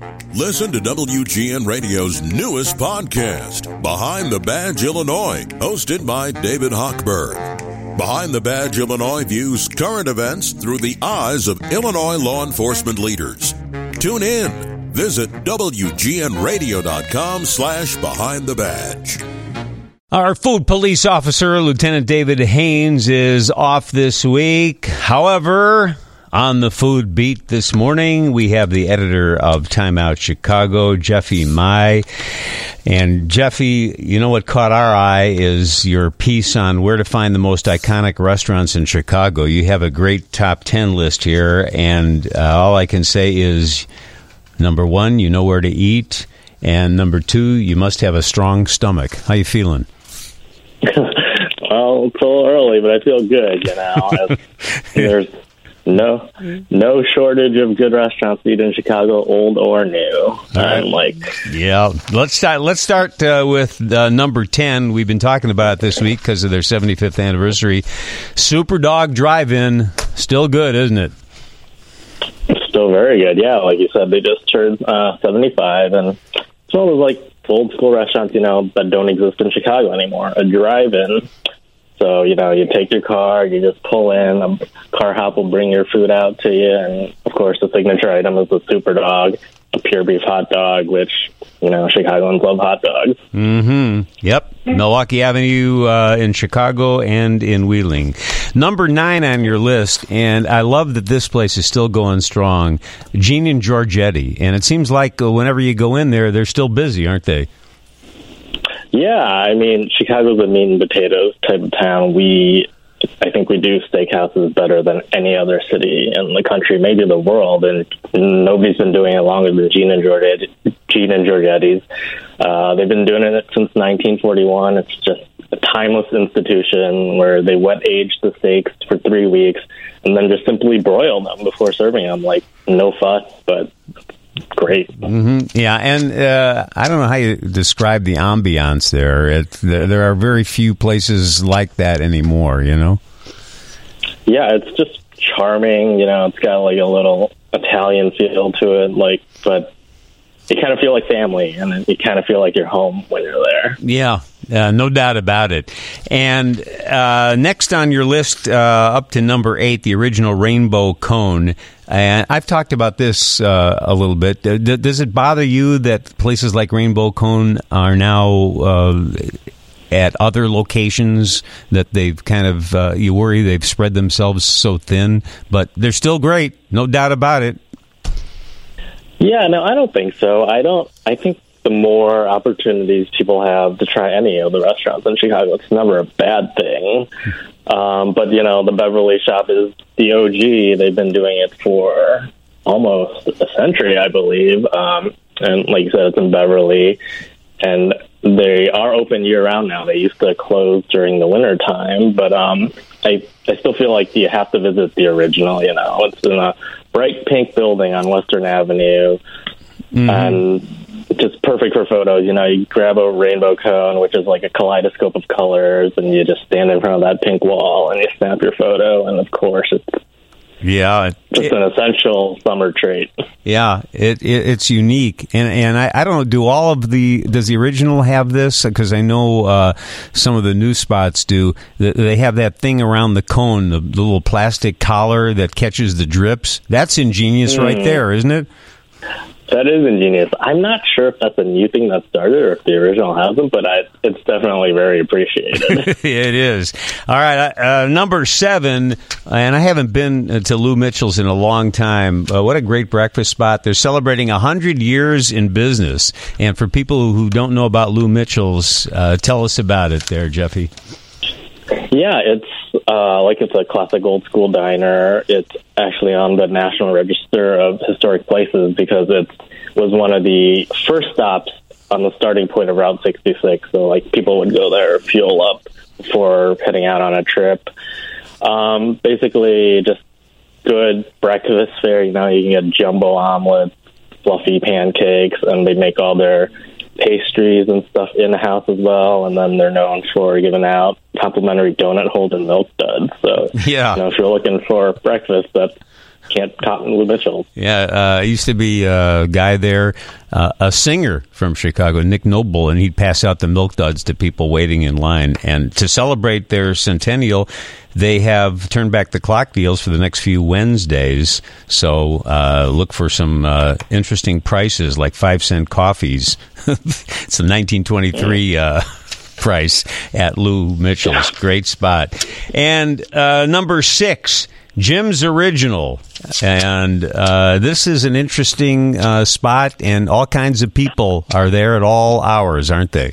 Listen to WGN Radio's newest podcast, Behind the Badge Illinois, hosted by David Hochberg. Behind the Badge Illinois views current events through the eyes of Illinois law enforcement leaders. Tune in. Visit WGNRadio.com/Behind the Badge. Our food police officer, Lieutenant David Haynes, is off this week. However, on the food beat this morning, we have the editor of Time Out Chicago, Jeffy Mai. And Jeffy, you know what caught our eye is your piece on where to find the most iconic restaurants in Chicago. You have a great top 10 list here, and all I can say is, number one, you know where to eat, and number two, you must have a strong stomach. How you feeling? Well, it's a little early, but I feel good, you know. There's no shortage of good restaurants to eat in Chicago, old or new. Yeah. Let's start with number 10. We've been talking about it this week because of their 75th anniversary. Super Dog Drive-In, still good, isn't it? It's still very good, yeah. Like you said, they just turned 75, and it's one of those, like, old school restaurants, you know, that don't exist in Chicago anymore. A drive-in. So, you know, you take your car, you just pull in, a car hop will bring your food out to you, and, of course, the signature item is the Super Dog, a pure beef hot dog, which, you know, Chicagoans love hot dogs. Mm-hmm. Yep. Milwaukee Avenue in Chicago and in Wheeling. Number 9 on your list, and I love that this place is still going strong, Gene and Giorgetti. And it seems like whenever you go in there, they're still busy, aren't they? Yeah, I mean, Chicago's a meat and potatoes type of town. I think we do steakhouses better than any other city in the country, maybe the world, and nobody's been doing it longer than Gene and Giorgetti's. They've been doing it since 1941. It's just a timeless institution where they wet age the steaks for 3 weeks and then just simply broil them before serving them. Like, no fuss, but great. Mm-hmm. Yeah, and I don't know how you describe the ambiance there. There are very few places like that anymore, you know? Yeah, it's just charming. You know, it's got like a little Italian feel to it, but you kind of feel like family, and you kind of feel like you're home when you're there. Yeah, no doubt about it. And next on your list, up to number 8, the original Rainbow Cone. And I've talked about this a little bit. Does it bother you that places like Rainbow Cone are now at other locations, that they've kind of, you worry they've spread themselves so thin? But they're still great, no doubt about it. Yeah, no, I don't think so. I think the more opportunities people have to try any of the restaurants in Chicago, it's never a bad thing. But, you know, the Beverly Shop is the OG. They've been doing it for almost a century, I believe. And like you said, it's in Beverly. And they are open year-round now. They used to close during the winter time. But I still feel like you have to visit the original, you know. It's in a bright pink building on Western Avenue. Mm-hmm. And just perfect for photos. You know, you grab a rainbow cone, which is like a kaleidoscope of colors, and you just stand in front of that pink wall and you snap your photo. And of course, it's just an essential summer treat. Yeah, it's unique. And I don't know, does the original have this? Because I know some of the new spots do. They have that thing around the cone, the little plastic collar that catches the drips. That's ingenious right there, isn't it? That is ingenious. I'm not sure if that's a new thing that started or if the original hasn't, but it's definitely very appreciated. It is. All right, number 7, and I haven't been to Lou Mitchell's in a long time. What a great breakfast spot. They're celebrating 100 years in business. And for people who don't know about Lou Mitchell's, tell us about it there, Jeffy. Yeah, it's a classic old school diner. It's actually on the National Register of Historic Places because it was one of the first stops on the starting point of Route 66. So, like, people would go there, fuel up before heading out on a trip. Basically, just good breakfast fare. You know, you can get jumbo omelets, fluffy pancakes, and they make all their pastries and stuff in-house as well, and then they're known for giving out complimentary donut holes and milk duds. So, yeah. You know, if you're looking for breakfast, that's can't cotton Lou Mitchell. Yeah, I used to be a guy there, a singer from Chicago, Nick Noble, and he'd pass out the Milk Duds to people waiting in line. And to celebrate their centennial, they have turned back the clock deals for the next few Wednesdays. So look for some interesting prices, like 5-cent coffees. It's a 1923 price at Lou Mitchell's. Great spot. And number 6, Jim's Original. And this is an interesting spot, and all kinds of people are there at all hours, aren't they?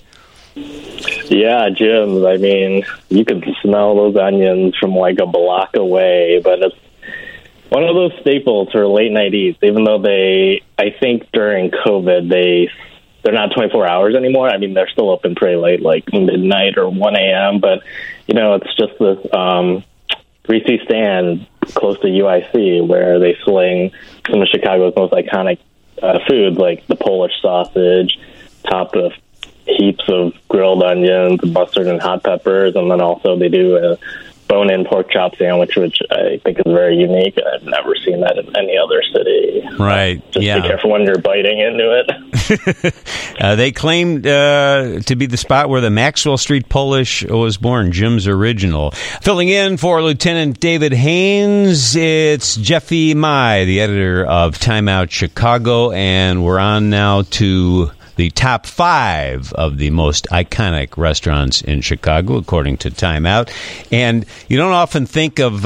Yeah, Jim's. I mean, you can smell those onions from like a block away, but it's one of those staples for late night eats, even though I think during COVID, they're not 24 hours anymore. I mean, they're still open pretty late, like midnight or 1 a.m., but, it's just this greasy stand close to UIC where they sling some of Chicago's most iconic foods, like the Polish sausage, topped with heaps of grilled onions, mustard, and hot peppers, and then also they do a bone-in pork chop sandwich, which I think is very unique. I've never seen that in any other city. Right. Just be careful when you're biting into it. They claimed to be the spot where the Maxwell Street Polish was born, Jim's Original. Filling in for Lieutenant David Haynes, it's Jeffy Mai, the editor of Time Out Chicago, and we're on now to the top 5 of the most iconic restaurants in Chicago, according to Time Out. And you don't often think of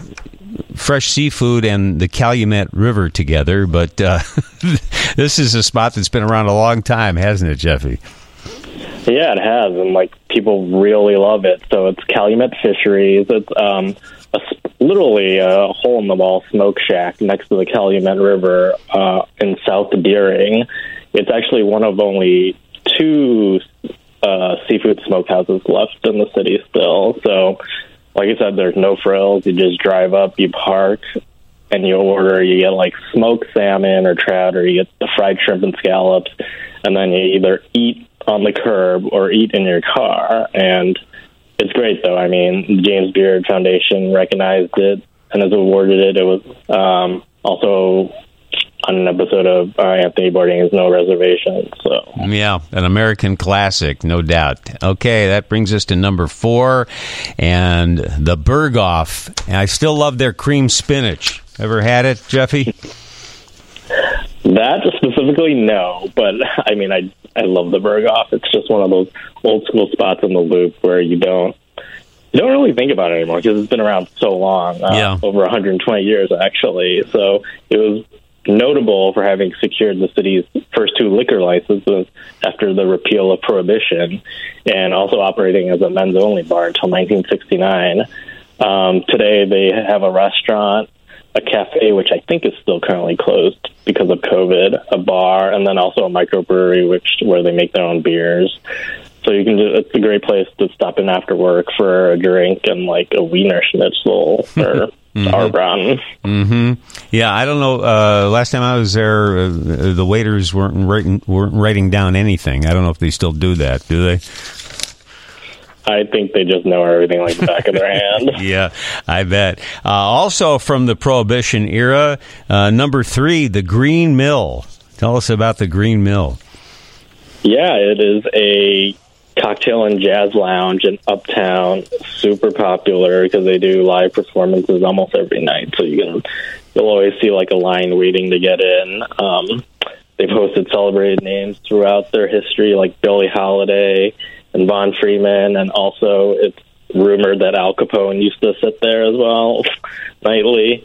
fresh seafood and the Calumet River together, but this is a spot that's been around a long time, hasn't it, Jeffy? Yeah, it has, and people really love it. So it's Calumet Fisheries. It's literally a hole-in-the-wall smoke shack next to the Calumet River in South Deering. It's actually one of only 2 seafood smokehouses left in the city still. So, like I said, there's no frills. You just drive up, you park, and you order. You get smoked salmon or trout, or you get the fried shrimp and scallops, and then you either eat on the curb or eat in your car. And it's great, though. I mean, the James Beard Foundation recognized it and has awarded it. It was also on an episode of Anthony Bourdain's No Reservations. So yeah, an American classic, no doubt. Okay, that brings us to number 4, and the Berghoff. And I still love their cream spinach. Ever had it, Jeffy? That specifically, no. But, I mean, I love the Berghoff. It's just one of those old-school spots in the Loop where you don't really think about it anymore because it's been around so long, over 120 years, actually. So it was notable for having secured the city's first 2 liquor licenses after the repeal of Prohibition, and also operating as a men's-only bar until 1969. Today, they have a restaurant, a cafe, which I think is still currently closed because of COVID, a bar, and then also a microbrewery, where they make their own beers. So it's a great place to stop in after work for a drink and a Wiener Schnitzel or Arbron. Mm-hmm. Yeah, I don't know. Last time I was there, the waiters weren't writing down anything. I don't know if they still do that. Do they? I think they just know everything like the back of their hand. Yeah, I bet. Also from the Prohibition era, number 3, the Green Mill. Tell us about the Green Mill. Yeah, it is a cocktail and jazz lounge in Uptown, super popular because they do live performances almost every night. So you'll always see a line waiting to get in. They've hosted celebrated names throughout their history, like Billie Holiday and Von Freeman, and also it's rumored that Al Capone used to sit there as well nightly.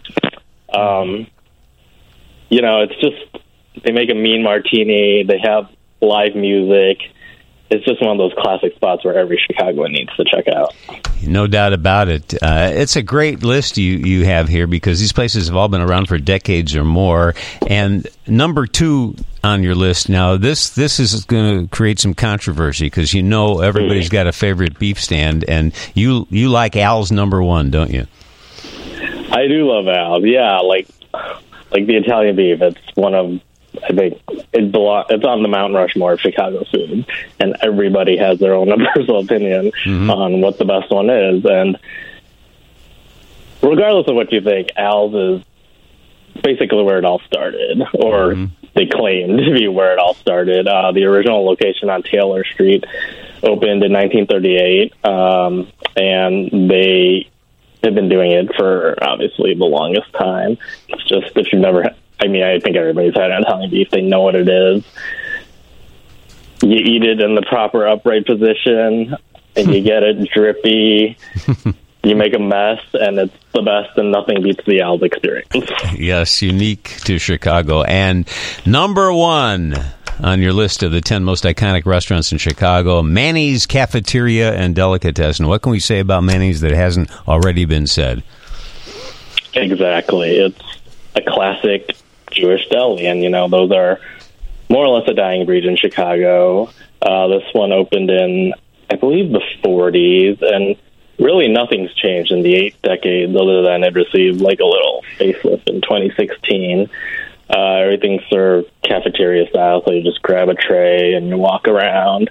It's just they make a mean martini. They have live music. It's just one of those classic spots where every Chicagoan needs to check out. No doubt about it. It's a great list you have here because these places have all been around for decades or more. And number 2 on your list now, this is going to create some controversy because everybody's got a favorite beef stand, and you like Al's number 1, don't you? I do love Al's. Yeah, like the Italian beef. It's one of, I think it's on the Mount Rushmore of Chicago food, and everybody has their own personal opinion on what the best one is. And regardless of what you think, Al's is basically where it all started, or they claimed to be where it all started. The original location on Taylor Street opened in 1938, and they have been doing it for obviously the longest time. It's just, if you've never, I mean, I think everybody's had Italian beef. They know what it is. You eat it in the proper upright position, and you get it drippy. You make a mess, and it's the best, and nothing beats the Al's experience. Yes, unique to Chicago. And number one on your list of the 10 most iconic restaurants in Chicago, Manny's Cafeteria and Delicatessen. What can we say about Manny's that hasn't already been said? Exactly. It's a classic Jewish deli, and, those are more or less a dying breed in Chicago. This one opened in, I believe, the 40s, and really nothing's changed in the 8 decades other than it received like a little facelift in 2016. Everything's served cafeteria style, so you just grab a tray and you walk around.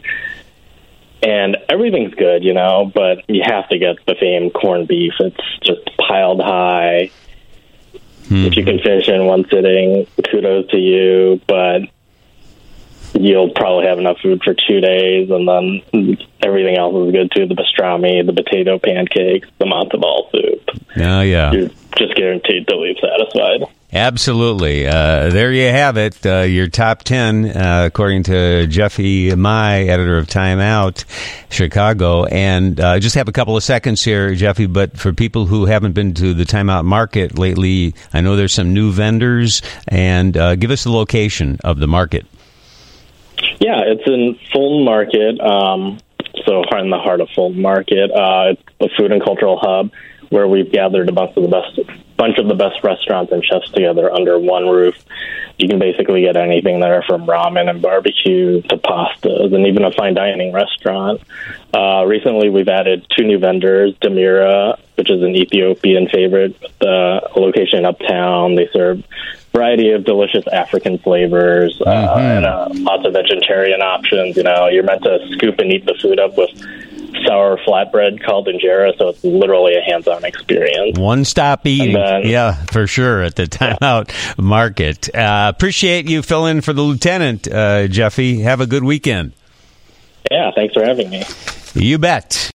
And everything's good, but you have to get the famed corned beef. It's just piled high. If you can finish in one sitting, kudos to you, but you'll probably have enough food for 2 days, and then everything else is good too. The pastrami, the potato pancakes, the matzo ball soup. Oh, yeah. You're just guaranteed to leave satisfied. Absolutely. There you have it. Your top 10, according to Jeffy Mai, editor of Time Out, Chicago. And just have a couple of seconds here, Jeffy, but for people who haven't been to the Time Out market lately, I know there's some new vendors, and give us the location of the market. Yeah, it's in Fulton Market, so in the heart of Fulton Market. It's a food and cultural hub where we've gathered a bunch of the best restaurants and chefs together under one roof. You can basically get anything there, from ramen and barbecue to pastas, and even a fine dining restaurant. Recently, we've added 2 new vendors, Demira, which is an Ethiopian favorite, a location uptown. They serve a variety of delicious African flavors and lots of vegetarian options. You're meant to scoop and eat the food up with sour flatbread called injera, so it's literally a hands-on experience. One-stop eating. Yeah, for sure, at the Time Out market. Appreciate you filling in for the lieutenant, Jeffy. Have a good weekend. Yeah, thanks for having me. You bet.